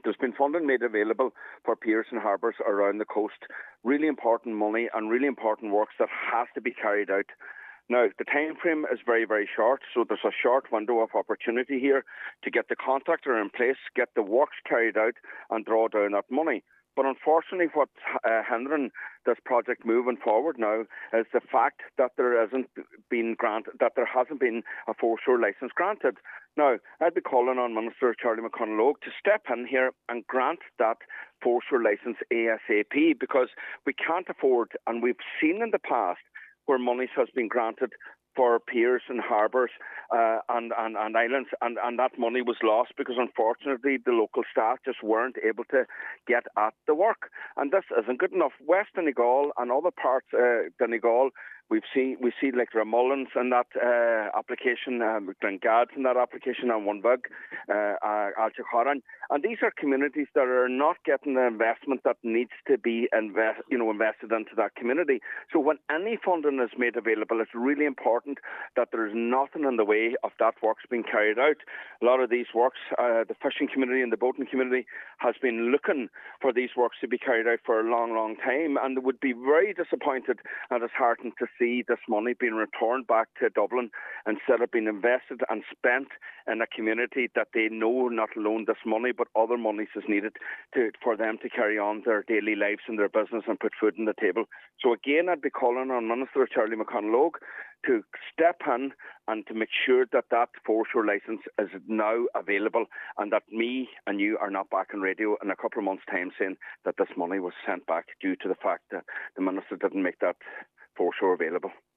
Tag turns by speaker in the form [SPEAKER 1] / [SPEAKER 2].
[SPEAKER 1] There's been funding made available for piers and harbours around the coast. Really important money and really important works that has to be carried out. Now, the time frame is very, very short, so there's a short window of opportunity here to get the contractor in place, get the works carried out and draw down that money. But unfortunately, what's hindering this project moving forward now is the fact that there hasn't been a foreshore licence granted. Now, I'd be calling on Minister Charlie McConalogue to step in here and grant that foreshore licence ASAP, because we can't afford, and we've seen in the past where money has been granted for piers and harbours and islands, and that money was lost because unfortunately the local staff just weren't able to get at the work. And this isn't good enough. West Donegal and other parts of Donegal, we see like Ramullins in that application, Glengads in that application, and Wunvig, Alchachoran. And these are communities that are not getting the investment that needs to be invested into that community. So when any funding is made available, it's really important that there's nothing in the way of that works being carried out. A lot of these works, the fishing community and the boating community has been looking for these works to be carried out for a long, long time, and would be very disappointed and disheartened to see this money being returned back to Dublin instead of being invested and spent in a community that they know not alone this money, but other monies is needed for them to carry on their daily lives and their business and put food on the table. So again, I'd be calling on Minister Charlie McConalogue to step in and to make sure that that foreshore licence is now available, and that me and you are not back on radio in a couple of months' time saying that this money was sent back due to the fact that the Minister didn't make that foreshore available.